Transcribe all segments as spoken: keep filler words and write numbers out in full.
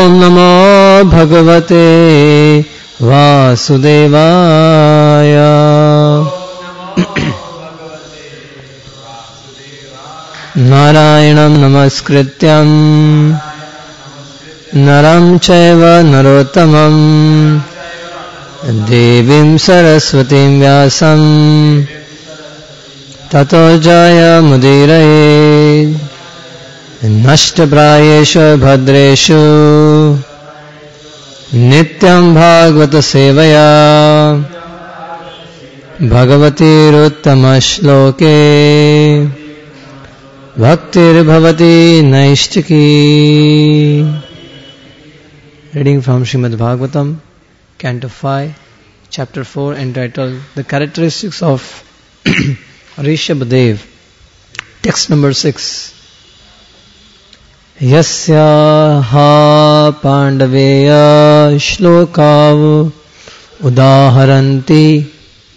ॐ नमो भगवते वासुदेवाय। नारायणं नमस्कृत्यं नरं चैव नरोत्तमं देवीं सरस्वतीं व्यासं ततो जयमुदीरयेत्। नष्टप्रायेषु भद्रेषु नित्यं भागवत सेवया भगवतीरुत्तमश्लोके भक्तिर्भवति नैष्टिकी। Reading from Srimad Bhagavatam, Canto five, Chapter four, entitled The Characteristics of Rishabhadev. Text number six. Yasya ha pandaveya shlokav udaharanti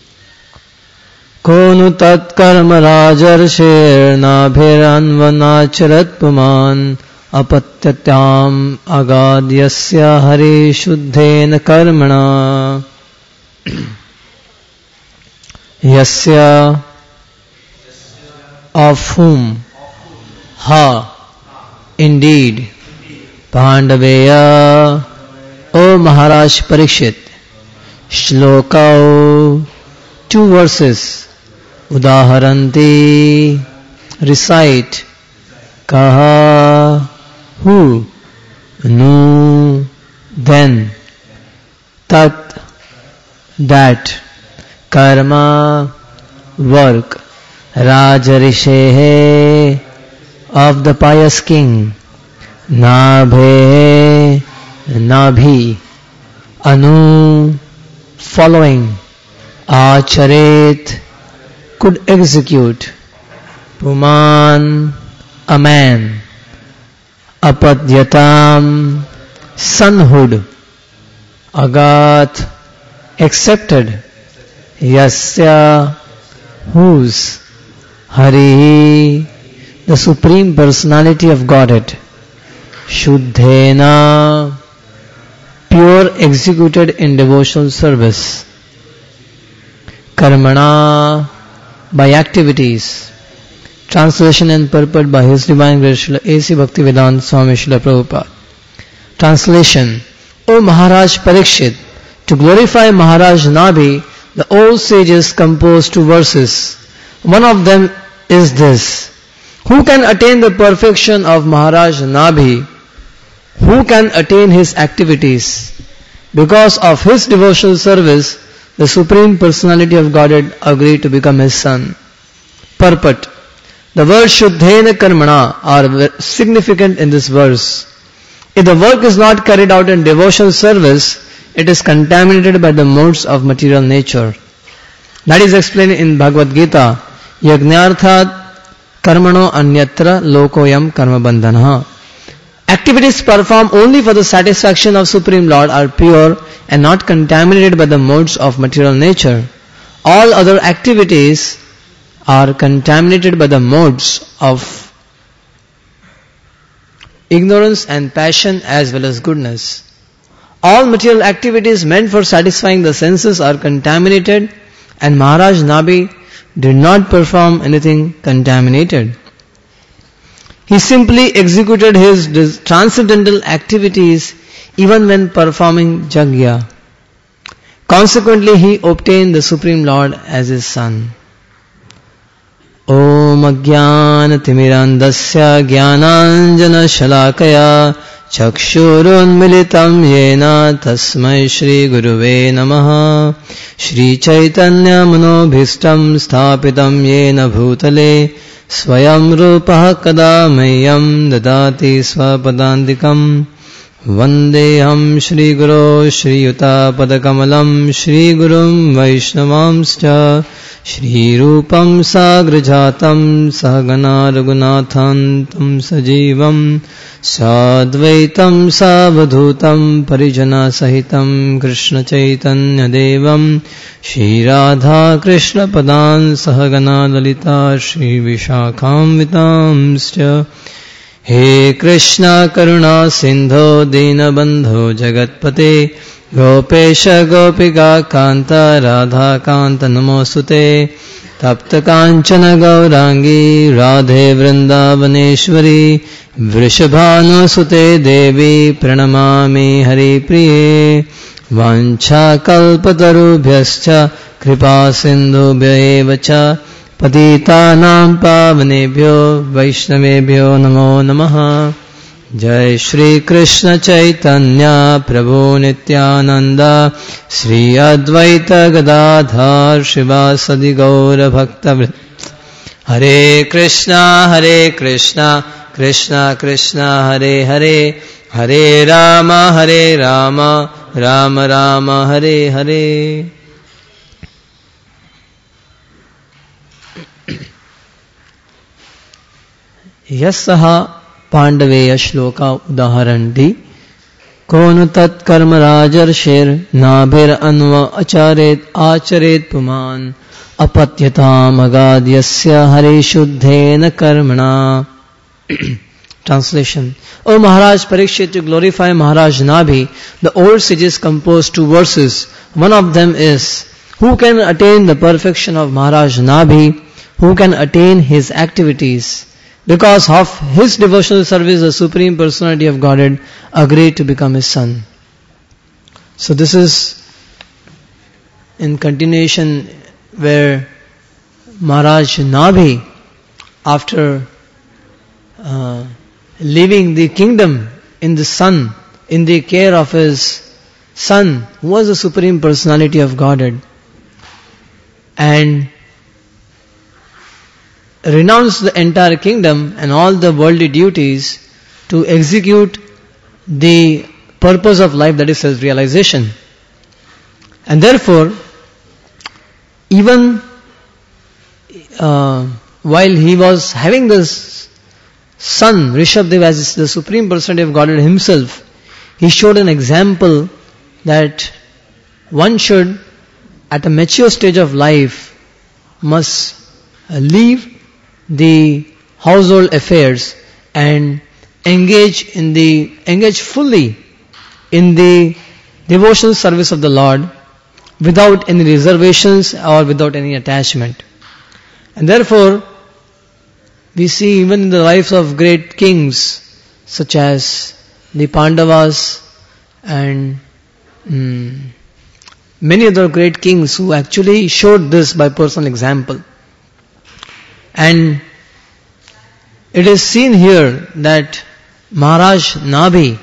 konu tat karma rajarshir nabhiranvanacharat puman apatyatyam agadyasya hari shuddhena karmana. Yasya, of whom, ha, indeed, Pandaveya, O Maharaj Parikshit, Shloka, two verses, Udaharanti, recite, Kaha, who, Nu, then, Tat, that, Karma, work, Rajarishehe, of the pious king, Nabhe, Nabhi, Anu, following, Acharet, could execute, Puman, a man, Apadyatam, sonhood, Agat, accepted, Yasya, whose, Hari, the Supreme Personality of Godhead, Shuddhena, pure executed in devotional service, Karmana, by activities. Translation and purport by His Divine Grace Srila A C Bhaktivedanta Swami Srila Prabhupada. Translation. O Maharaj Parikshit, to glorify Maharaj Nabhi, the old sages composed two verses. One of them is this: who can attain the perfection of Maharaj Nabhi? Who can attain his activities? Because of his devotional service, the Supreme Personality of Godhead agreed to become his son. Purport. The words Shuddhena Karmana are significant in this verse. If the work is not carried out in devotional service, it is contaminated by the modes of material nature. That is explained in Bhagavad Gita, Yajnarthat Karmano Anyatra Lokoyam Karma Bandhana. Activities performed only for the satisfaction of Supreme Lord are pure and not contaminated by the modes of material nature. All other activities are contaminated by the modes of ignorance and passion as well as goodness. All material activities meant for satisfying the senses are contaminated, and Maharaj Nabhi did not perform anything contaminated. He simply executed his transcendental activities even when performing Jagya. Consequently, he obtained the Supreme Lord as his son. Om Ajnana Timirandasya Jnananjana Shalakaya Chakshurun Militam Yena Tasmai Shri Guruve Namaha. Shri Chaitanya Manobhistam Sthapitam Yena Bhutale Swayam Rupaha Kada Mayam Dadati Swapadandikam. Vandeham Shri Guru Shri Yuta Padakamalam Shri Gurum Vaishnavamscha Shri Rupam Sagrajatam Sahagana Raghunathantam Sajivam Sadvaitam Savadhutam Parijana Sahitam Krishna Chaitanya Devam Shri Radha Krishna Padan Sahagana Lalita Shri Vishakham Vitamscha He Krishna Karuna Sindho Dinabandho Jagatpate Gopesha Gopika Kanta Radha Kanta Namosute Tapta Kanchana Gaurangi Radhe Vrindavaneshwari Vrishabhanu Sute Devi Pranamami Hari Priye Vancha Kalpatarubhyascha Kripa Sindhubhya Evacha Patitanam Pavanebhyo Vaishnavebhyo Namo Namaha Jai Shri Krishna Chaitanya Prabhu Nityananda Shri Advaita Gadadhar Shivasadi Gaura Bhakta Hare Krishna Hare Krishna Krishna Krishna Hare Hare Hare Rama Hare Rama Rama Rama Hare Hare. Yasaha Pandaveya Shloka Udaharandi Konu Tat Karma Rajarshir Nabhir Anva Acharet Acharet Puman Apatyatam Agadyasya Hare Shuddhena Karmana. Translation. O Maharaj Parikshit, to glorify Maharaj Nabhi, the old sages composed two verses. One of them is, who can attain the perfection of Maharaj Nabhi? Who can attain his activities? Because of his devotional service, the Supreme Personality of Godhead agreed to become his son. So this is in continuation where Maharaj Nabhi, after uh, leaving the kingdom in the son, in the care of his son, who was the Supreme Personality of Godhead, and renounced the entire kingdom and all the worldly duties to execute the purpose of life, that is self-realization. And therefore, even uh, while he was having this son, Rishabdev, as the Supreme Personality of Godhead himself, he showed an example that one should, at a mature stage of life, must leave the household affairs and engage in the engage fully in the devotional service of the Lord without any reservations or without any attachment. And therefore, we see even in the lives of great kings such as the Pandavas and mm, many other great kings who actually showed this by personal example. And it is seen here that Maharaj Nabhi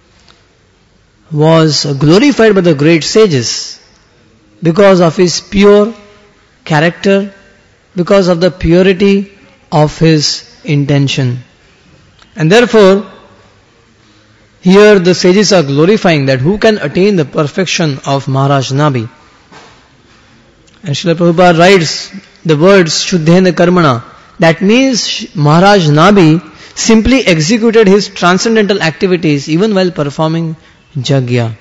was glorified by the great sages because of his pure character, because of the purity of his intention. And therefore, here the sages are glorifying that who can attain the perfection of Maharaj Nabhi. And Srila Prabhupada writes the words Shuddhena Karmana. That means Maharaj Nabhi simply executed his transcendental activities even while performing Jagya.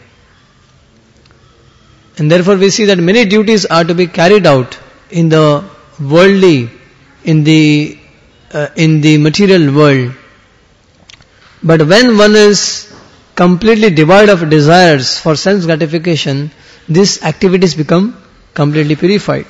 And therefore we see that many duties are to be carried out in the worldly, in the uh, in the material world. But when one is completely devoid of desires for sense gratification, these activities become completely purified.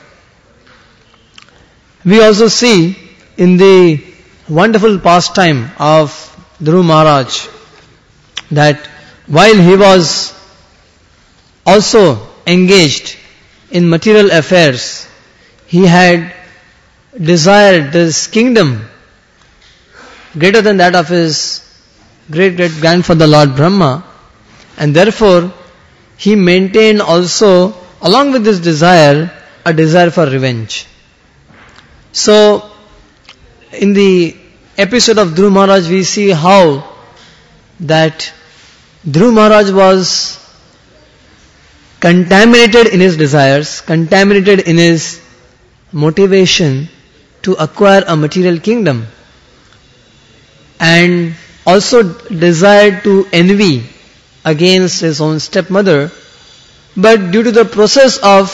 We also see in the wonderful pastime of Dhruv Maharaj that while he was also engaged in material affairs, he had desired this kingdom greater than that of his great great grandfather Lord Brahma, and therefore he maintained also, along with this desire, a desire for revenge. So, in the episode of Dhruv Maharaj, we see how that Dhruv Maharaj was contaminated in his desires, contaminated in his motivation to acquire a material kingdom, and also desired to envy against his own stepmother. But due to the process of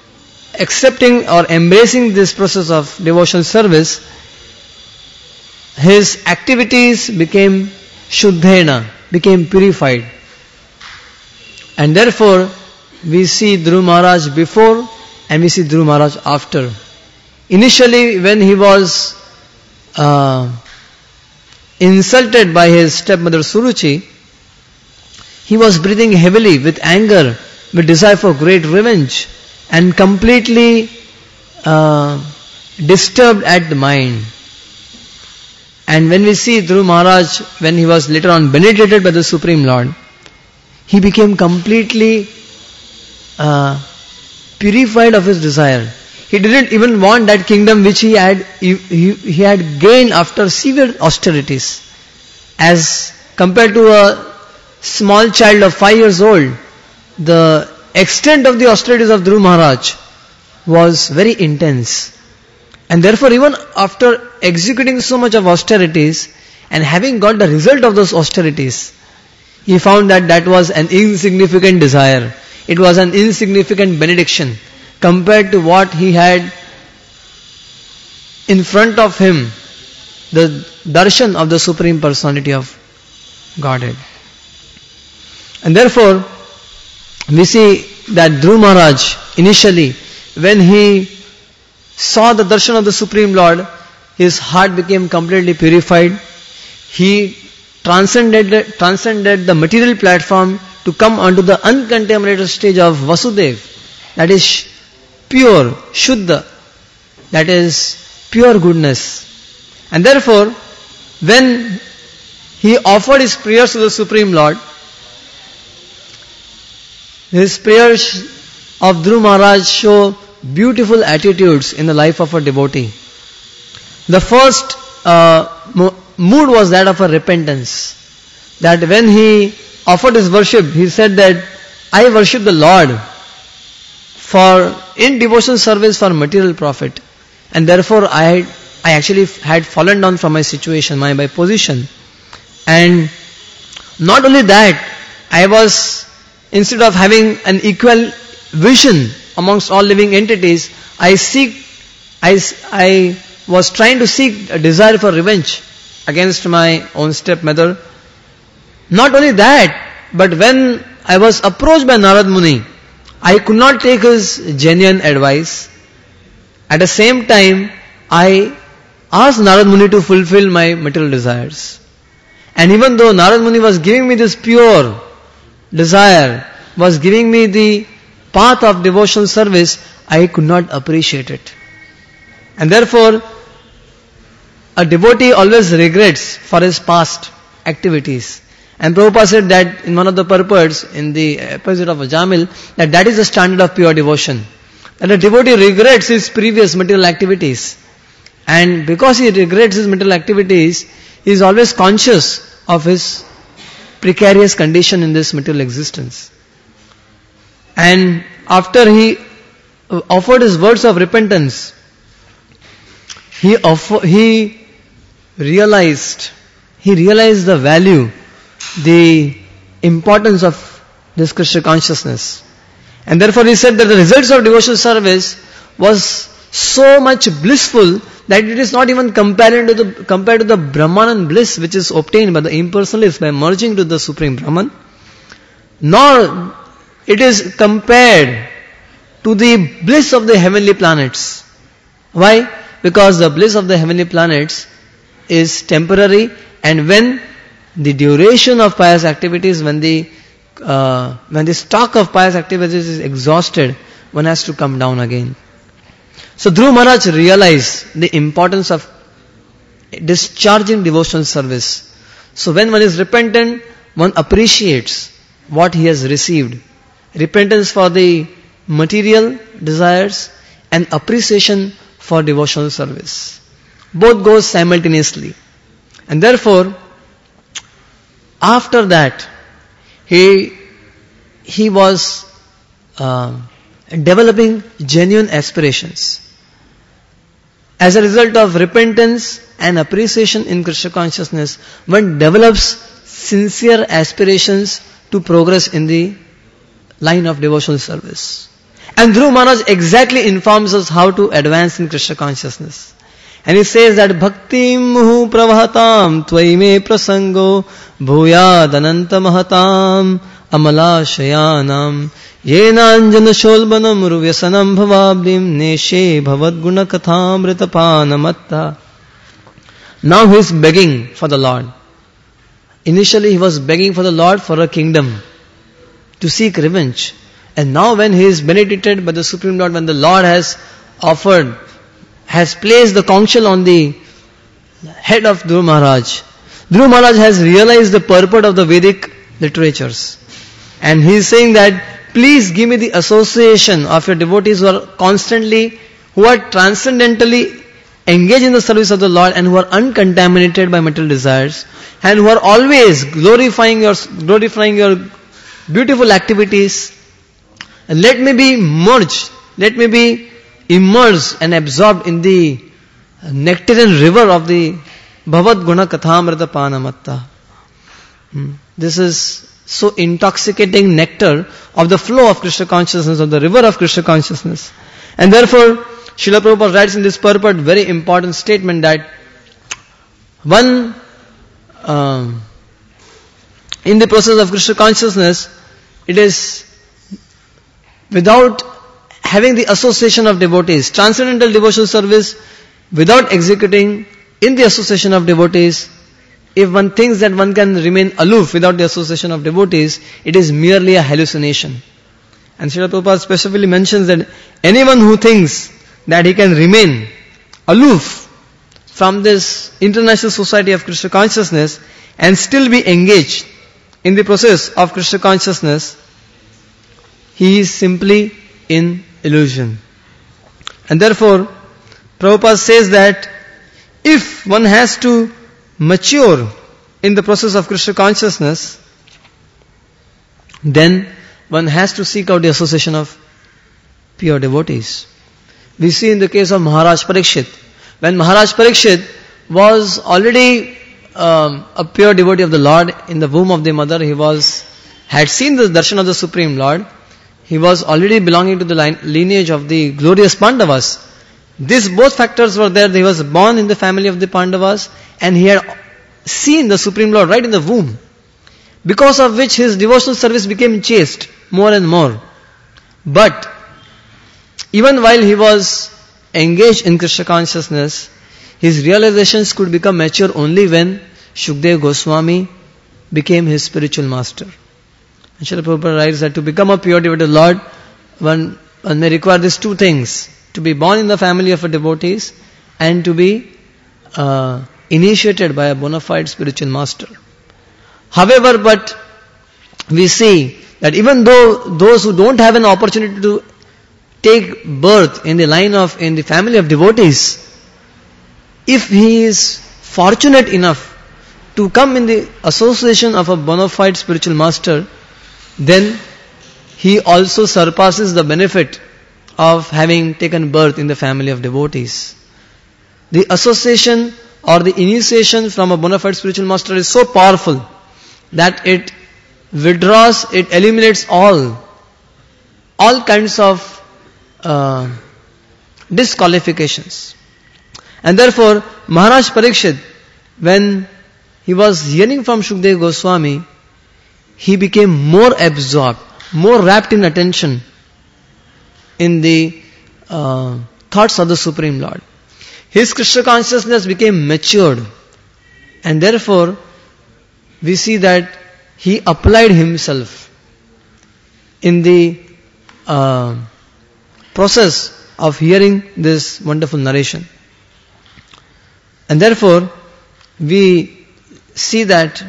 accepting or embracing this process of devotional service, his activities became Shuddhena, became purified. And therefore, we see Dhruva Maharaj before and we see Dhruva Maharaj after. Initially, when he was uh, insulted by his stepmother Suruchi, he was breathing heavily with anger, with desire for great revenge, and completely uh, disturbed at the mind. And when we see Dhruva Maharaj, when he was later on penetrated by the Supreme Lord, he became completely uh, purified of his desire. He didn't even want that kingdom which he had he, he, he had gained after severe austerities. As compared to a small child of five years old, the extent of the austerities of Dhruva Maharaj was very intense. And therefore, even after executing so much of austerities and having got the result of those austerities, he found that that was an insignificant desire. It was an insignificant benediction compared to what he had in front of him, the darshan of the Supreme Personality of Godhead. And therefore, we see that Dhruva Maharaj, initially, when he saw the darshan of the Supreme Lord, his heart became completely purified. He transcended, transcended the material platform to come onto the uncontaminated stage of Vasudev. That is pure, Shuddha. That is pure goodness. And therefore, when he offered his prayers to the Supreme Lord, his prayers of Dhruva Maharaj show beautiful attitudes in the life of a devotee. The first uh, mo- mood was that of a repentance. That when he offered his worship, he said that I worship the Lord for in devotional service for material profit, and therefore I I actually had fallen down from my situation, my, my position. And not only that, I was, instead of having an equal vision amongst all living entities, I seek, I, I was trying to seek a desire for revenge against my own stepmother. Not only that, but when I was approached by Narad Muni, I could not take his genuine advice. At the same time, I asked Narad Muni to fulfill my material desires. And even though Narad Muni was giving me this pure desire, was giving me the path of devotional service, I could not appreciate it. And therefore, a devotee always regrets for his past activities. And Prabhupada said that in one of the purports, in the episode of Ajamil, that that is the standard of pure devotion. That a devotee regrets his previous material activities. And because he regrets his material activities, he is always conscious of his precarious condition in this material existence. And after he offered his words of repentance, he offer, he realized, he realized the value, the importance of this Krishna consciousness. And therefore he said that the results of devotional service was so much blissful that it is not even compared to the, compared to the Brahmanan bliss which is obtained by the impersonalists by merging to the Supreme Brahman, nor it is compared to the bliss of the heavenly planets. Why? Because the bliss of the heavenly planets is temporary, and when the duration of pious activities, when the uh, when the stock of pious activities is exhausted, one has to come down again. So Dhruva Maharaj realized the importance of discharging devotional service. So when one is repentant, one appreciates what he has received. Repentance for the material desires and appreciation for devotional service. Both goes simultaneously. And therefore, after that, he he was uh, developing genuine aspirations. As a result of repentance and appreciation in Krishna consciousness, one develops sincere aspirations to progress in the line of devotional service. And Dhruva Maharaj exactly informs us how to advance in Krishna consciousness. And he says that Bhakti muhu pravahatam tvai me prasango bhuyad ananta mahatam amala shayanam yenanjana sholbanam ruvyasanam bhavabdim neshe bhavad guna kathamritapana. Now he is begging for the Lord. Initially he was begging for the Lord for a kingdom, to seek revenge. And now when he is benedicted by the Supreme Lord, when the Lord has offered, has placed the conch shell on the head of Dhruva Maharaj, Dhruva Maharaj has realized the purport of the Vedic literatures. And he is saying that, please give me the association of your devotees who are constantly, who are transcendentally engaged in the service of the Lord and who are uncontaminated by material desires and who are always glorifying your, glorifying your beautiful activities. And let me be merged, let me be immersed and absorbed in the nectarine river of the Bhavad Guna Kathamrita Panamatta. This is so intoxicating nectar of the flow of Krishna consciousness, of the river of Krishna consciousness. And therefore, Srila Prabhupada writes in this purport very important statement that one, um, in the process of Krishna consciousness, it is without having the association of devotees, transcendental devotional service, without executing in the association of devotees, if one thinks that one can remain aloof without the association of devotees, it is merely a hallucination. And Srila Prabhupada specifically mentions that anyone who thinks that he can remain aloof from this international society of Krishna consciousness and still be engaged in the process of Krishna consciousness, he is simply in illusion. And therefore, Prabhupada says that if one has to mature in the process of Krishna consciousness, then one has to seek out the association of pure devotees. We see in the case of Maharaj Parikshit, when Maharaj Parikshit was already um, a pure devotee of the Lord in the womb of the mother, he was had seen the darshan of the Supreme Lord. He was already belonging to the line, lineage of the glorious Pandavas. These both factors were there. He was born in the family of the Pandavas and he had seen the Supreme Lord right in the womb, because of which his devotional service became chaste more and more. But even while he was engaged in Krishna consciousness, his realizations could become mature only when Shukdev Goswami became his spiritual master. And Srila Prabhupada writes that to become a pure devotee of the Lord, one, one may require these two things: to be born in the family of a devotees and to be uh, initiated by a bona fide spiritual master. However, but we see that even though those who don't have an opportunity to take birth in the line of, in the family of devotees, if he is fortunate enough to come in the association of a bona fide spiritual master, then he also surpasses the benefit of having taken birth in the family of devotees. The association or the initiation from a bona fide spiritual master is so powerful that it withdraws, it eliminates all, all kinds of uh, disqualifications. And therefore, Maharaj Parikshit, when he was hearing from Shukdev Goswami, he became more absorbed, more wrapped in attention in the uh, thoughts of the Supreme Lord. His Krishna consciousness became matured, and therefore we see that he applied himself in the uh, process of hearing this wonderful narration. And therefore we see that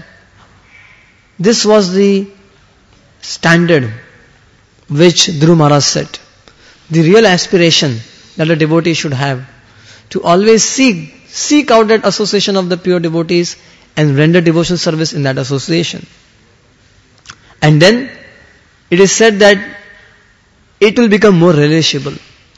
this was the standard which Dhruva Maharaj set. The real aspiration that a devotee should have, to always seek, seek out that association of the pure devotees and render devotional service in that association. And then it is said that it will become more relishable.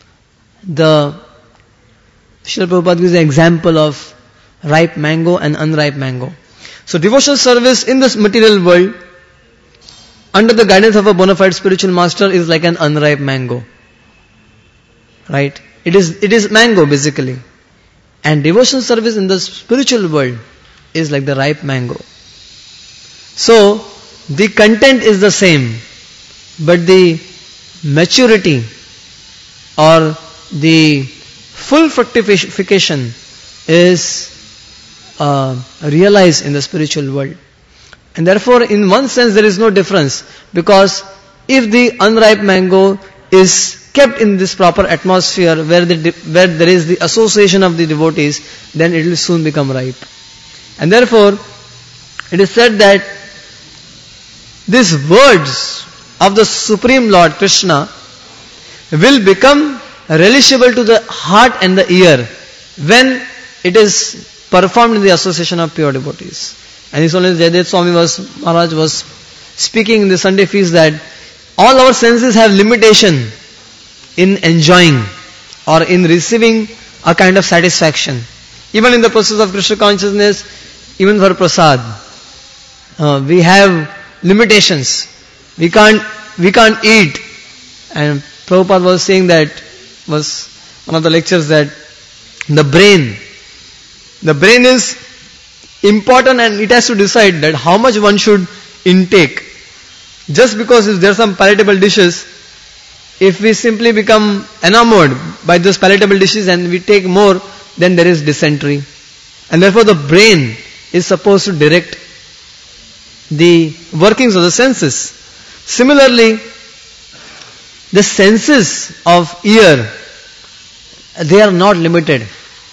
The Srila Prabhupada gives an example of ripe mango and unripe mango. So devotional service in this material world under the guidance of a bona fide spiritual master is like an unripe mango. Right? It is, it is mango basically. And devotional service in the spiritual world is like the ripe mango. So, the content is the same, but the maturity or the full fructification is uh, realized in the spiritual world. And therefore, in one sense, there is no difference, because if the unripe mango is kept in this proper atmosphere where, the, where there is the association of the devotees, then it will soon become ripe. And therefore, it is said that these words of the Supreme Lord Krishna will become relishable to the heart and the ear when it is performed in the association of pure devotees. And this only Jayadeva Swami was, Maharaj was speaking in the Sunday feast that all our senses have limitation in enjoying or in receiving a kind of satisfaction. Even in the process of Krishna consciousness, even for prasad, uh, we have limitations. We can't, we can't eat. And Prabhupada was saying that, was one of the lectures, that the brain, the brain is important and it has to decide that how much one should intake. Just because if there are some palatable dishes, if we simply become enamored by those palatable dishes and we take more, then there is dysentery. And therefore the brain is supposed to direct the workings of the senses. Similarly, the senses of ear, they are not limited,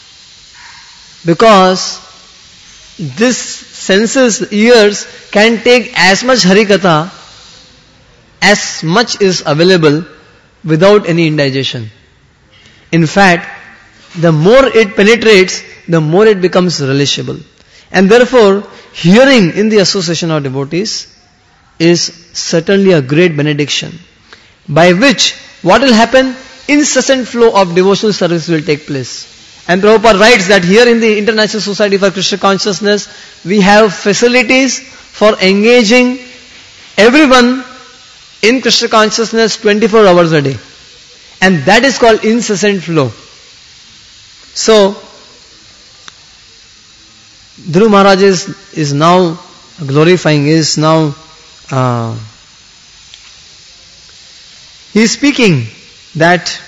because this senses, ears, can take as much Harikatha as much is available without any indigestion. In fact, the more it penetrates, the more it becomes relishable. And therefore, hearing in the association of devotees is certainly a great benediction, by which what will happen? Incessant flow of devotional service will take place. And Prabhupada writes that here in the International Society for Krishna Consciousness, we have facilities for engaging everyone in Krishna Consciousness twenty-four hours a day. And that is called incessant flow. So, Dhruv Maharaj is, is now glorifying, is now, uh, he is speaking that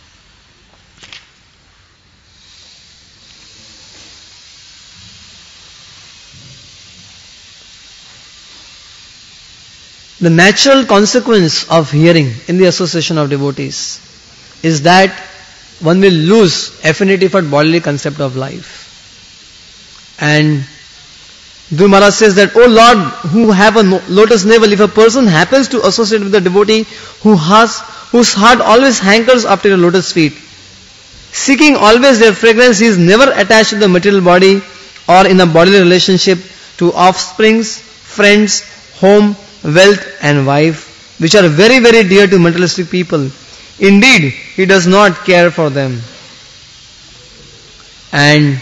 the natural consequence of hearing in the association of devotees is that one will lose affinity for bodily concept of life. And Dhruv Maharaj says that, O Lord, who have a lotus navel, if a person happens to associate with a devotee who has, whose heart always hankers after the lotus feet, seeking always their fragrance, he is never attached to the material body or in a bodily relationship to offsprings, friends, home, wealth and wife, which are very, very dear to materialistic people. Indeed, he does not care for them. And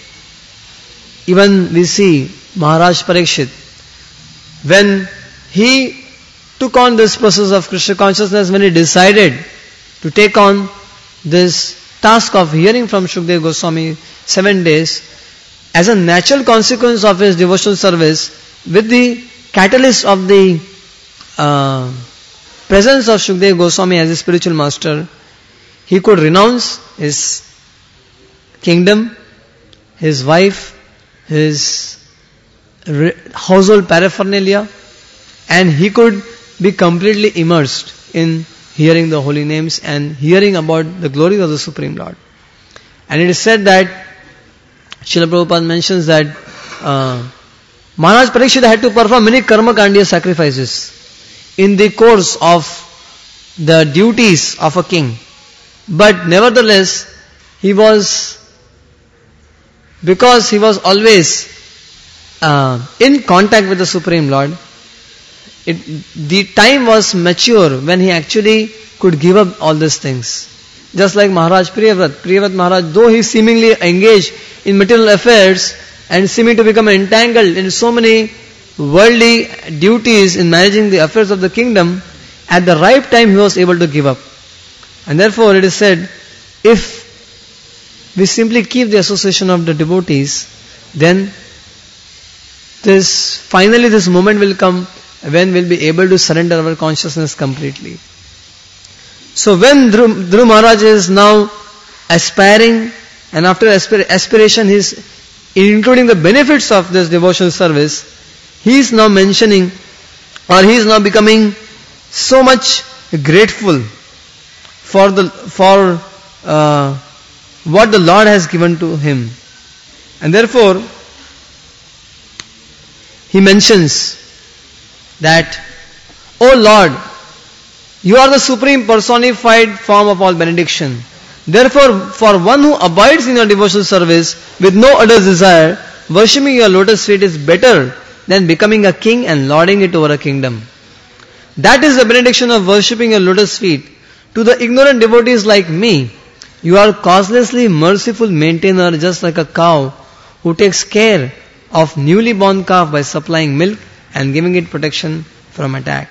even we see Maharaj Parikshit, when he took on this process of Krishna consciousness, when he decided to take on this task of hearing from Shukdev Goswami seven days, as a natural consequence of his devotional service, with the catalyst of the uh, presence of Shukdev Goswami as a spiritual master, he could renounce his kingdom, his wife, his household paraphernalia, and he could be completely immersed in hearing the holy names and hearing about the glory of the Supreme Lord. And it is said that Srila Prabhupada mentions that uh, Maharaj Parikshit had to perform many karma kandiya sacrifices in the course of the duties of a king. But nevertheless, he was, because he was always uh, in contact with the Supreme Lord, it, the time was mature when he actually could give up all these things. Just like Maharaj Priyavrat. Priyavrat Maharaj, though he seemingly engaged in material affairs and seeming to become entangled in so many worldly duties in managing the affairs of the kingdom, at the right time he was able to give up. And therefore it is said, if we simply keep the association of the devotees, then this finally this moment will come when we'll be able to surrender our consciousness completely. So when Dhruv, Dhruv Maharaj is now aspiring, and after aspir- aspiration he is including the benefits of this devotional service, he is now mentioning, or he is now becoming so much grateful for the for uh, what the Lord has given to him. And therefore, he mentions that, O Lord, you are the supreme personified form of all benediction. Therefore, for one who abides in your devotional service with no other desire, worshipping your lotus feet is better than becoming a king and lording it over a kingdom. That is the benediction of worshipping your lotus feet. To the ignorant devotees like me, you are causelessly merciful maintainer, just like a cow who takes care of newly born calf by supplying milk and giving it protection from attack.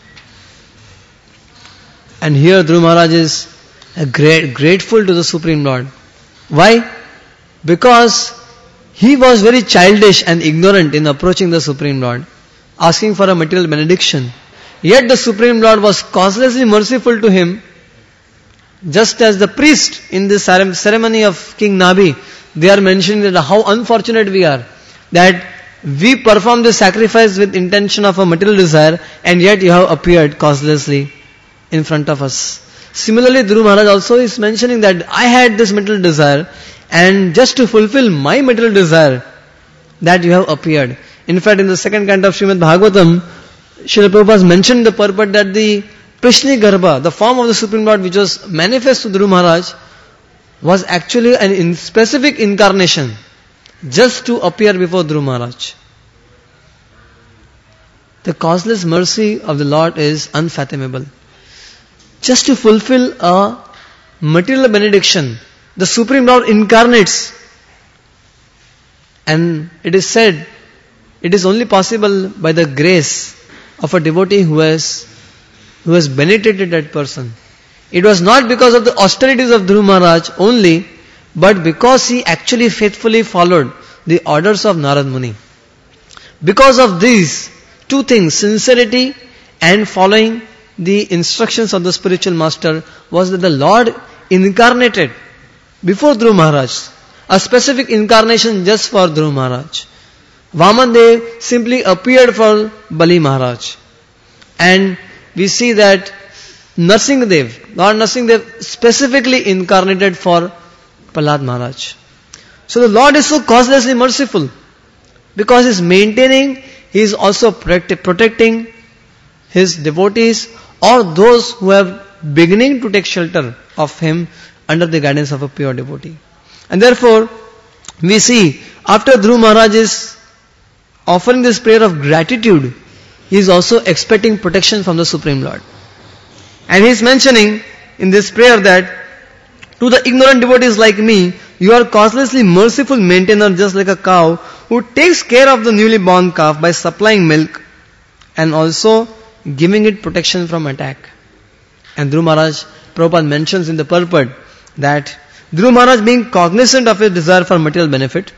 And here Dhruv Maharaj is great, grateful to the Supreme Lord. Why? Because he was very childish and ignorant in approaching the Supreme Lord, asking for a material benediction. Yet the Supreme Lord was causelessly merciful to him, just as the priest in this ceremony of King Nabhi, they are mentioning that how unfortunate we are, that we perform the sacrifice with intention of a material desire, and yet you have appeared causelessly in front of us. Similarly, Dhruv Maharaj also is mentioning that I had this material desire, and just to fulfill my material desire, that you have appeared. In fact, in the second canto of Srimad Bhagavatam, Srila Prabhupada mentioned the purport that the Prishni Garbha, the form of the Supreme Lord which was manifest to Dhruv Maharaj, was actually an in specific incarnation just to appear before Dhruv Maharaj. The causeless mercy of the Lord is unfathomable. Just to fulfill a material benediction, the Supreme Lord incarnates. And it is said, it is only possible by the grace of a devotee who has who has benefited that person. It was not because of the austerities of Dhruv Maharaj only, but because he actually faithfully followed the orders of Narad Muni. Because of these two things, sincerity and following the instructions of the spiritual master, was that the Lord incarnated before Dhruv Maharaj, a specific incarnation just for Dhruv Maharaj. Vamandev simply appeared for Bali Maharaj. And we see that Narsingadev, Lord Narsingadev specifically incarnated for Prahlad Maharaj. So the Lord is so causelessly merciful because He is maintaining, He is also protect, protecting His devotees or those who are beginning to take shelter of Him under the guidance of a pure devotee. And therefore, we see after Dhruv Maharaj is offering this prayer of gratitude, he is also expecting protection from the Supreme Lord. And he is mentioning in this prayer that to the ignorant devotees like me, you are causelessly merciful maintainer, just like a cow who takes care of the newly born calf by supplying milk and also giving it protection from attack. And Dhruv Maharaj, Prabhupada mentions in the purport that Dhruv Maharaj, being cognizant of his desire for material benefit,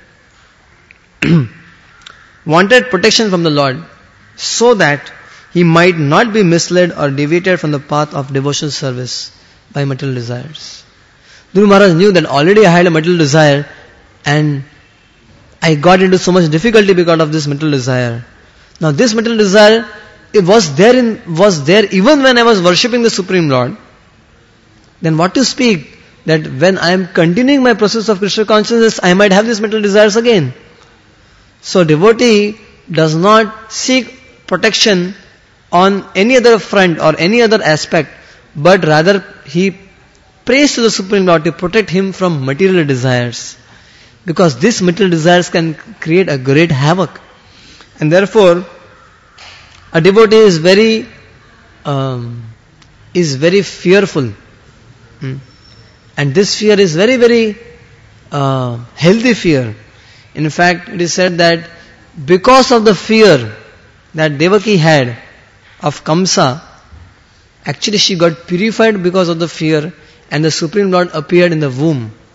wanted protection from the Lord so that he might not be misled or deviated from the path of devotional service by material desires. Dhruv Maharaj knew that already I had a material desire and I got into so much difficulty because of this material desire. Now this material desire, it was there in, was there even when I was worshipping the Supreme Lord. Then what to speak that when I am continuing my process of Krishna consciousness, I might have these material desires again. So devotee does not seek protection on any other front or any other aspect, but rather he prays to the Supreme Lord to protect him from material desires. Because these material desires can create a great havoc. And therefore, a devotee is very, um, is very fearful. Hmm. And this fear is very, very uh, healthy fear. In fact, it is said that because of the fear that Devaki had of Kamsa, actually she got purified because of the fear, and the Supreme Lord appeared in the womb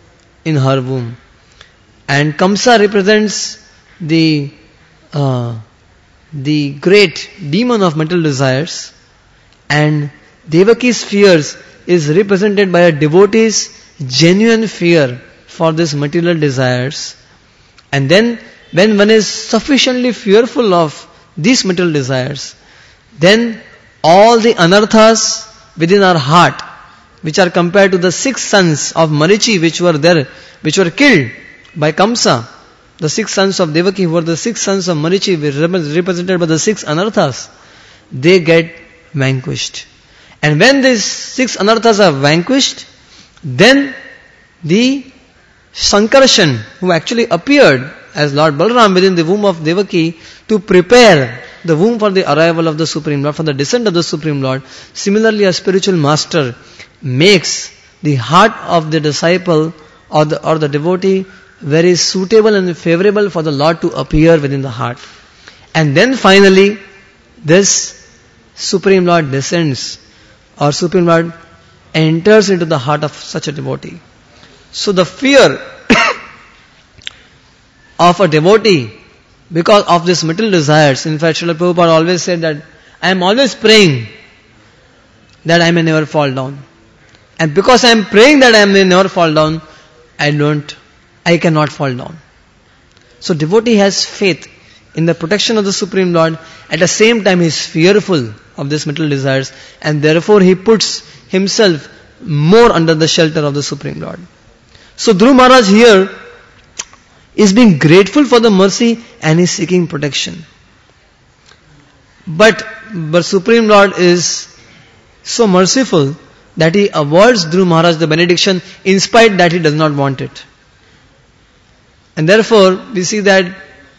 in her womb. And Kamsa represents the uh, the great demon of material desires, and Devaki's fears is represented by a devotee's genuine fear for these material desires. And then when one is sufficiently fearful of these material desires, then all the anarthas within our heart, which are compared to the six sons of Marichi which were there, which were killed by Kamsa, the six sons of Devaki who were the six sons of Marichi, represented by the six anarthas, they get vanquished. And when these six anarthas are vanquished, then the Sankarshan, who actually appeared as Lord Balaram within the womb of Devaki to prepare the womb for the arrival of the Supreme Lord, for the descent of the Supreme Lord, similarly a spiritual master makes the heart of the disciple or the, or the devotee very suitable and favorable for the Lord to appear within the heart. And then finally, this Supreme Lord descends, or Supreme Lord enters into the heart of such a devotee. So the fear of a devotee because of these material desires, in fact Srila Prabhupada always said that I am always praying that I may never fall down. And because I am praying that I may never fall down, I don't, I cannot fall down. So devotee has faith in the protection of the Supreme Lord. At the same time he is fearful of these material desires, and therefore he puts himself more under the shelter of the Supreme Lord. So Dhruv Maharaj here is being grateful for the mercy and is seeking protection. But, but Supreme Lord is so merciful that he awards Dhruv Maharaj the benediction in spite that he does not want it. And therefore we see that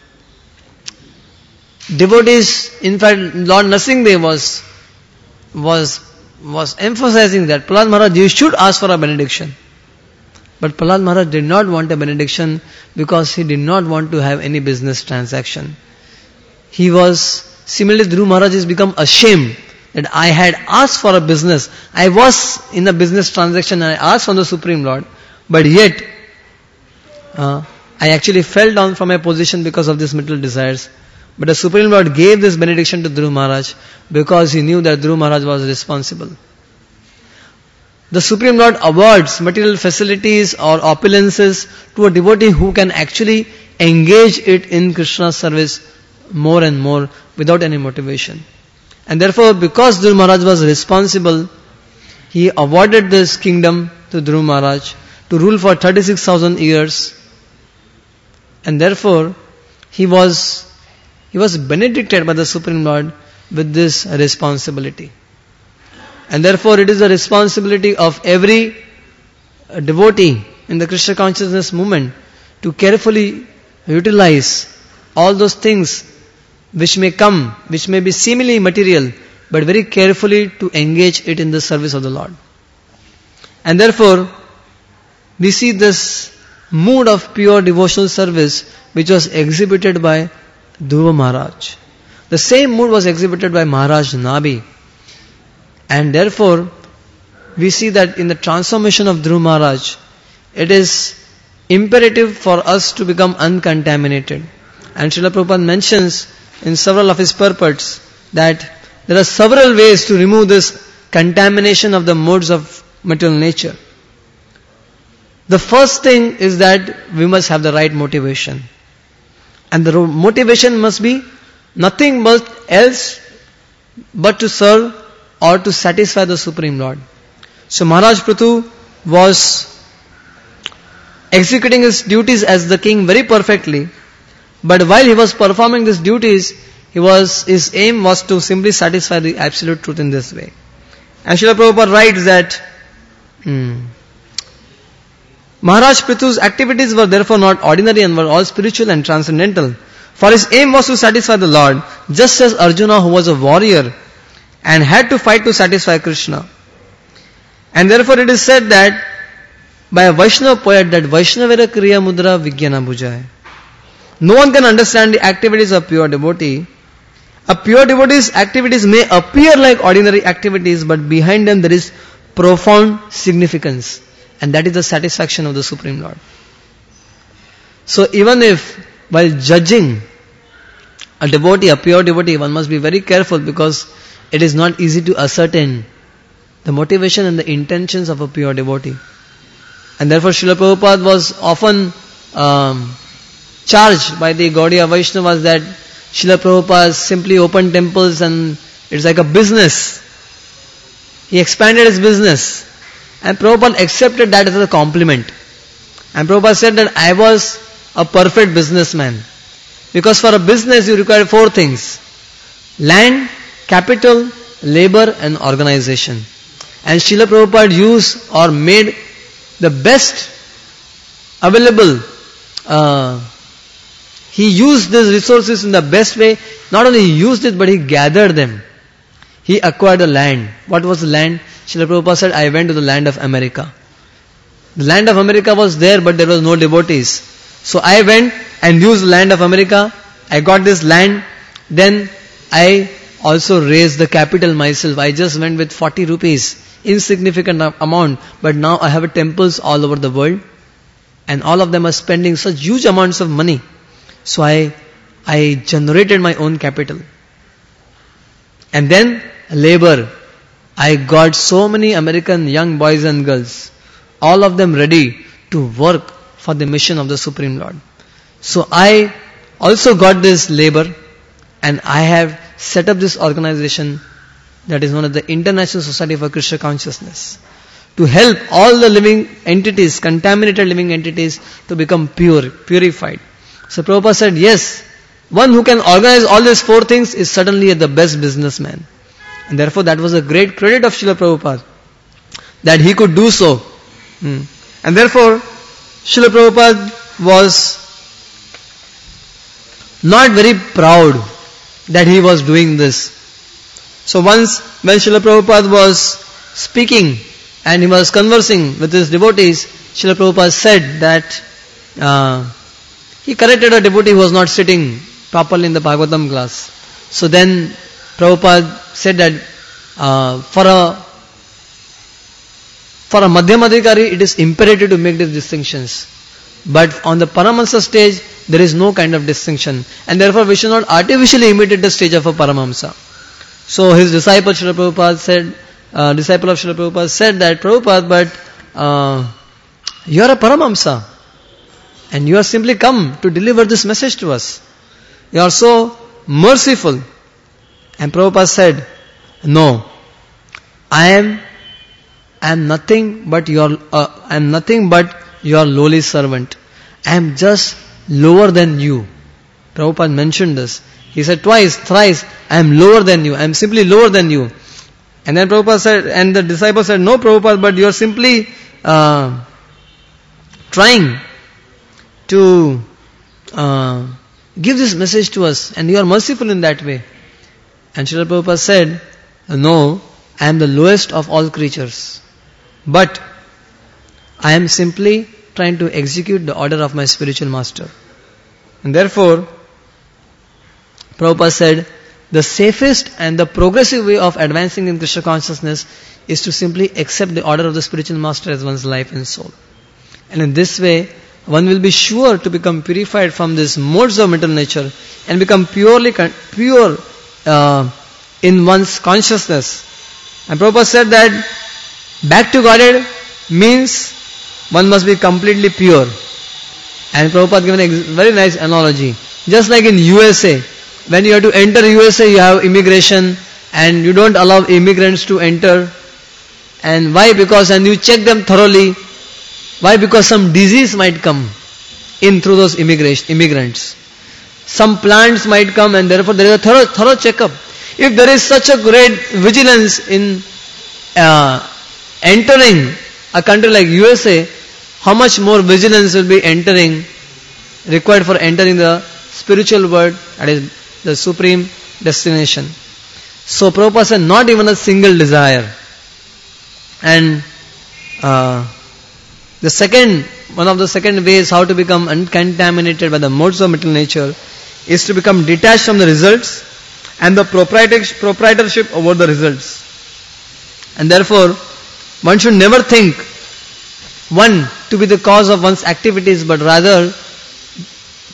devotees, in fact Lord Nrsimhadev was, was, was emphasizing that Prahlad Maharaj, you should ask for a benediction. But Prahlad Maharaj did not want a benediction because he did not want to have any business transaction. He was, similarly Dhruv Maharaj has become ashamed that I had asked for a business. I was in a business transaction and I asked from the Supreme Lord, but yet uh, I actually fell down from my position because of these material desires. But the Supreme Lord gave this benediction to Dhruv Maharaj because he knew that Dhruv Maharaj was responsible. The Supreme Lord awards material facilities or opulences to a devotee who can actually engage it in Krishna's service more and more without any motivation. And therefore, because Dhruv Maharaj was responsible, he awarded this kingdom to Dhruv Maharaj to rule for thirty-six thousand years. And therefore, he was, he was benedicted by the Supreme Lord with this responsibility. And therefore it is the responsibility of every devotee in the Krishna consciousness movement to carefully utilize all those things which may come, which may be seemingly material, but very carefully to engage it in the service of the Lord. And therefore, we see this mood of pure devotional service which was exhibited by Dhruva Maharaj. The same mood was exhibited by Maharaj Nabi. And therefore, we see that in the transformation of Dhruv Maharaj, it is imperative for us to become uncontaminated. And Srila Prabhupada mentions in several of his purports that there are several ways to remove this contamination of the modes of material nature. The first thing is that we must have the right motivation. And the motivation must be nothing but else but to serve or to satisfy the Supreme Lord. So Maharaj Prithu was executing his duties as the king very perfectly, but while he was performing these duties, he was his aim was to simply satisfy the absolute truth in this way. And Srila Prabhupada writes that hmm, Maharaj Prithu's activities were therefore not ordinary and were all spiritual and transcendental. For his aim was to satisfy the Lord, just as Arjuna, who was a warrior and had to fight to satisfy Krishna. And therefore it is said that by a Vaishnava poet that Vaishnavera Kriya Mudra Vijnana Bhujaya. No one can understand the activities of pure devotee. A pure devotee's activities may appear like ordinary activities, but behind them there is profound significance. And that is the satisfaction of the Supreme Lord. So even if while judging a devotee, a pure devotee, one must be very careful because it is not easy to ascertain the motivation and the intentions of a pure devotee. And therefore Srila Prabhupada was often um, charged by the Gaudiya Vaishnavas that Srila Prabhupada simply opened temples and it's like a business. He expanded his business. And Prabhupada accepted that as a compliment. And Prabhupada said that I was a perfect businessman. Because for a business you require four things. Land, capital, labor and organization. And Srila Prabhupada used or made the best available. Uh, he used these resources in the best way. Not only he used it, but he gathered them. He acquired the land. What was the land? Srila Prabhupada said, I went to the land of America. The land of America was there, but there was no devotees. So I went and used the land of America. I got this land. Then I also raised the capital myself. I just went with forty rupees. Insignificant amount. But now I have temples all over the world. And all of them are spending such huge amounts of money. So I, I generated my own capital. And then labor. I got so many American young boys and girls. All of them ready to work for the mission of the Supreme Lord. So I also got this labor and I have set up this organization that is known as the International Society for Krishna Consciousness to help all the living entities, contaminated living entities to become pure, purified. So Prabhupada said, yes, one who can organize all these four things is certainly the best businessman. And therefore that was a great credit of Srila Prabhupada that he could do so. Hmm. And therefore Srila Prabhupada was not very proud that he was doing this. So once when Srila Prabhupada was speaking and he was conversing with his devotees, Srila Prabhupada said that uh, he corrected a devotee who was not sitting properly in the Bhagavatam class. So then Prabhupada said that uh, for a for a Madhyamadhikari it is imperative to make these distinctions. But on the Paramahamsa stage there is no kind of distinction. And therefore we should not artificially imitate the stage of a Paramahamsa. So his disciple Srila Prabhupada said, uh, disciple of Srila Prabhupada said that, Prabhupada, but uh, you are a Paramahamsa. And you have simply come to deliver this message to us. You are so merciful. And Prabhupada said, no, I am, I am nothing but your, uh, I am nothing but your lowly servant. I am just lower than you. Prabhupada mentioned this. He said twice, thrice, I am lower than you. I am simply lower than you. And then Prabhupada said, and the disciple said, no Prabhupada, but you are simply uh, trying to uh, give this message to us, and you are merciful in that way. And Srila Prabhupada said, no, I am the lowest of all creatures. But I am simply trying to execute the order of my spiritual master. And therefore, Prabhupada said, the safest and the progressive way of advancing in Krishna consciousness is to simply accept the order of the spiritual master as one's life and soul. And in this way, one will be sure to become purified from these modes of mental nature and become purely pure uh, in one's consciousness. And Prabhupada said that back to Godhead means one must be completely pure. And Prabhupada given a very nice analogy. Just like in U S A, when you have to enter U S A, you have immigration and you don't allow immigrants to enter. And why? Because and you check them thoroughly. Why? Because some disease might come in through those immigration immigrants. Some plants might come and therefore there is a thorough, thorough checkup. If there is such a great vigilance in uh, entering a country like U S A, how much more vigilance will be entering, required for entering the spiritual world, that is the supreme destination. So Prabhupada said, not even a single desire. And uh, the second, one of the second ways how to become uncontaminated by the modes of material nature is to become detached from the results and the proprietorship over the results. And therefore, one should never think one to be the cause of one's activities, but rather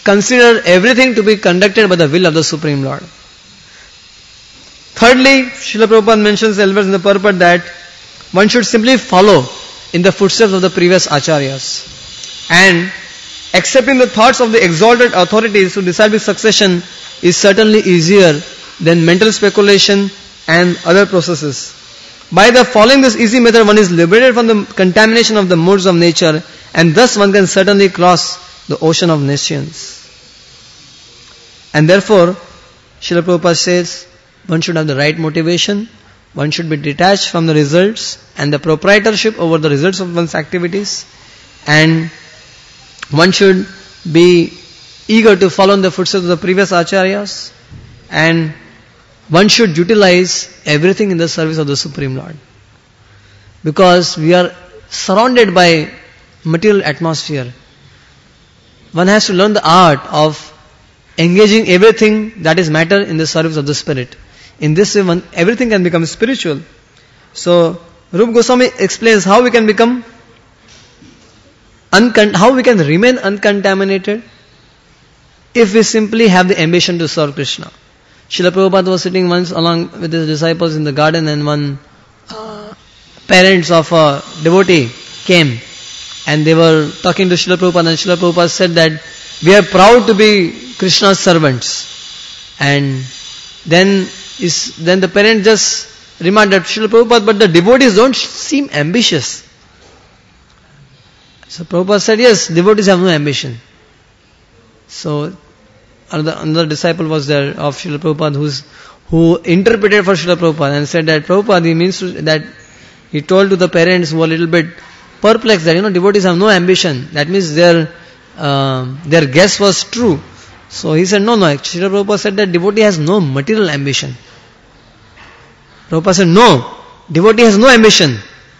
consider everything to be conducted by the will of the Supreme Lord. Thirdly, Srila Prabhupada mentions elsewhere in the purport that one should simply follow in the footsteps of the previous acharyas. And accepting the thoughts of the exalted authorities who decide with succession is certainly easier than mental speculation and other processes. By the following this easy method, one is liberated from the contamination of the modes of nature, and thus one can certainly cross the ocean of nations. And therefore, Srila Prabhupada says, one should have the right motivation, one should be detached from the results and the proprietorship over the results of one's activities, and one should be eager to follow in the footsteps of the previous acharyas, and one should utilize everything in the service of the Supreme Lord. Because we are surrounded by material atmosphere. One has to learn the art of engaging everything that is matter in the service of the Spirit. In this way, one, everything can become spiritual. So, Rupa Goswami explains how we can become, uncon- how we can remain uncontaminated if we simply have the ambition to serve Krishna. Srila Prabhupada was sitting once along with his disciples in the garden, and one uh, parents of a devotee came and they were talking to Srila Prabhupada, and Srila Prabhupada said that we are proud to be Krishna's servants. And then is then the parent just remarked that Srila Prabhupada, but the devotees don't seem ambitious. So Prabhupada said, yes, devotees have no ambition. So Another, another disciple was there of Srila Prabhupada who's, who interpreted for Srila Prabhupada and said that Prabhupada, he means to, that he told to the parents who were a little bit perplexed that, you know, devotees have no ambition. That means their, uh, their guess was true. So he said, no, no, Srila Prabhupada said that devotee has no material ambition. Prabhupada said, no, devotee has no ambition.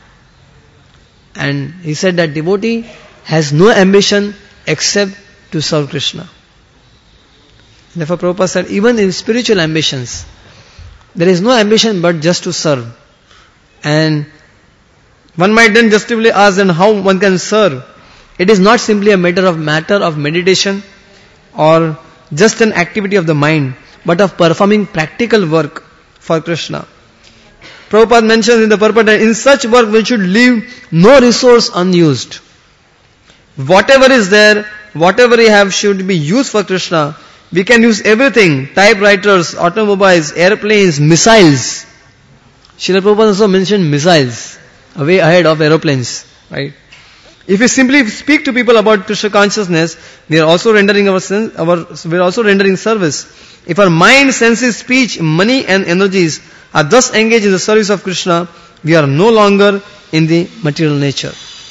And he said that devotee has no ambition except to serve Krishna. Therefore, Prabhupada said, even in spiritual ambitions, there is no ambition but just to serve. And one might then justifully ask then how one can serve. It is not simply a matter of matter of meditation or just an activity of the mind, but of performing practical work for Krishna. Prabhupada mentions in the purport that in such work we should leave no resource unused. Whatever is there, whatever we have should be used for Krishna. We can use everything, typewriters, automobiles, airplanes, missiles. Srila Prabhupada also mentioned missiles, way ahead of aeroplanes, right? If we simply speak to people about Krishna consciousness, we are also rendering our, sen- our we are also rendering service. If our mind, senses, speech, money and energies are thus engaged in the service of Krishna, we are no longer in the material nature.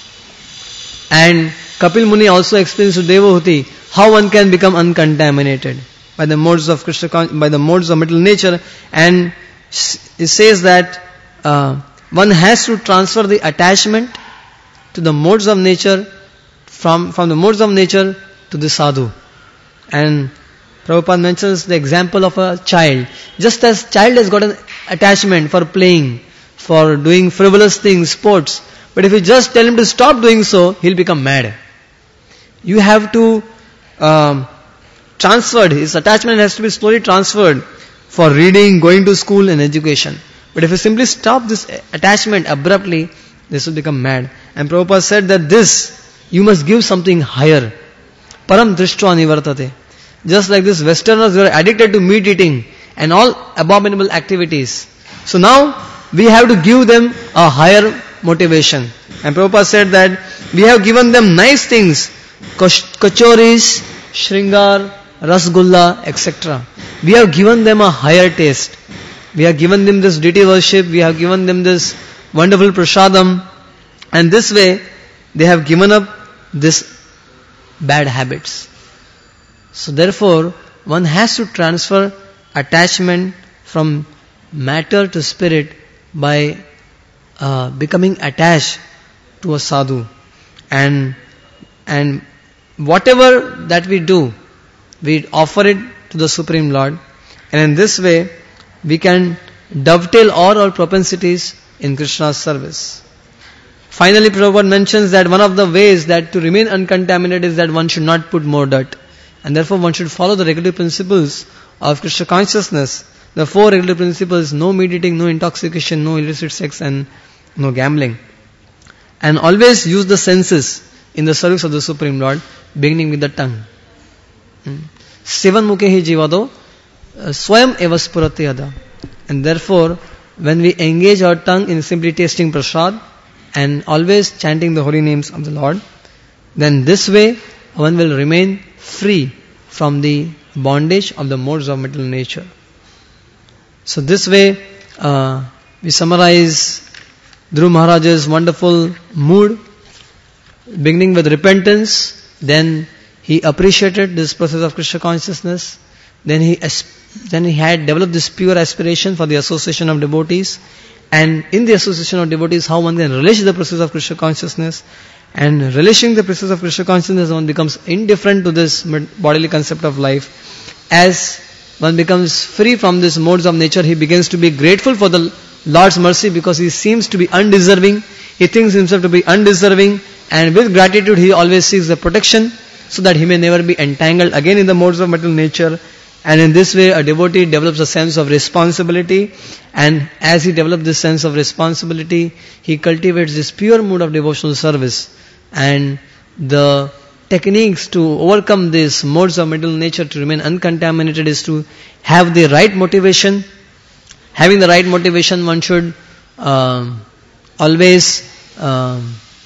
And Kapil Muni also explains to Devahuti how one can become uncontaminated by the modes of Krishna, by the modes of material nature, and it says that uh, one has to transfer the attachment to the modes of nature from from the modes of nature to the sadhu. And Prabhupada mentions the example of a child. Just as child has got an attachment for playing, for doing frivolous things, sports, but if you just tell him to stop doing so, he'll become mad. You have to um, transferred, his attachment has to be slowly transferred for reading, going to school and education. But if you simply stop this attachment abruptly, this will become mad. And Prabhupada said that this, you must give something higher. Param drishtva nivartate. Just like this Westerners were addicted to meat eating and all abominable activities. So now we have to give them a higher motivation. And Prabhupada said that we have given them nice things, kachoris, shringar, rasgulla, et cetera. We have given them a higher taste. We have given them this deity worship, we have given them this wonderful prasadam, and this way they have given up this bad habits. So therefore, one has to transfer attachment from matter to spirit by uh, becoming attached to a sadhu. And and whatever that we do, we offer it to the Supreme Lord, and in this way we can dovetail all our propensities in Krishna's service. Finally, Prabhupada mentions that one of the ways that to remain uncontaminated is that one should not put more dirt. And therefore one should follow the regulative principles of Krishna consciousness. The four regulative principles: no meat eating, no intoxication, no illicit sex, and no gambling. And always use the senses in the service of the Supreme Lord, beginning with the tongue. Sevan mukhe hi jivado swayam eva spurati yada. And therefore, when we engage our tongue in simply tasting prasad and always chanting the holy names of the Lord, then this way one will remain free from the bondage of the modes of material nature. So this way uh, we summarize Dhruv Maharaj's wonderful mood, beginning with repentance. Then he appreciated this process of Krishna consciousness. Then he then he had developed this pure aspiration for the association of devotees. And in the association of devotees, how one can relish the process of Krishna consciousness. And relishing the process of Krishna consciousness, one becomes indifferent to this bodily concept of life. As one becomes free from these modes of nature, he begins to be grateful for the Lord's mercy, because he seems to be undeserving. He thinks himself to be undeserving, and with gratitude he always seeks the protection so that he may never be entangled again in the modes of material nature. And in this way a devotee develops a sense of responsibility, and as he develops this sense of responsibility, he cultivates this pure mood of devotional service. And the techniques to overcome these modes of material nature, to remain uncontaminated, is to have the right motivation. Having the right motivation, one should uh, always uh,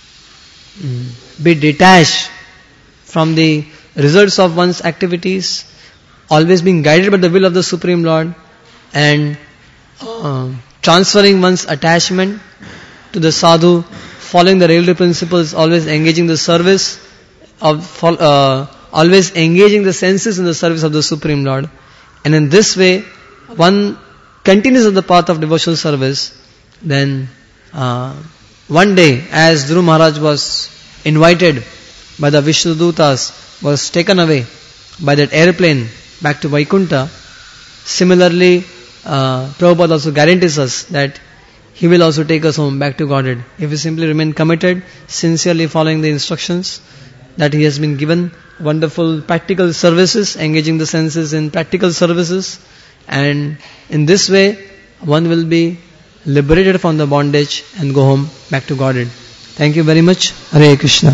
be detached from the results of one's activities, always being guided by the will of the Supreme Lord, and uh, transferring one's attachment to the sadhu, following the regulative principles, always engaging the service of, uh, always engaging the senses in the service of the Supreme Lord. And in this way, one continues on the path of devotional service. Then uh, one day, as Dhruv Maharaj was invited by the Vishnudutas, was taken away by that airplane back to Vaikuntha. Similarly, uh, Prabhupada also guarantees us that he will also take us home back to Godhead if we simply remain committed, sincerely following the instructions that he has been given. Wonderful practical services, engaging the senses in practical services, and in this way one will be liberated from the bondage and go home back to Godhead. Thank you very much. Hare Krishna.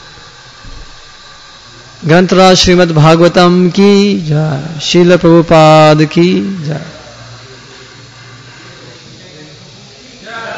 ग्रंथराज Shrimad Bhagavatam की जय, श्रील प्रभुपाद की जय।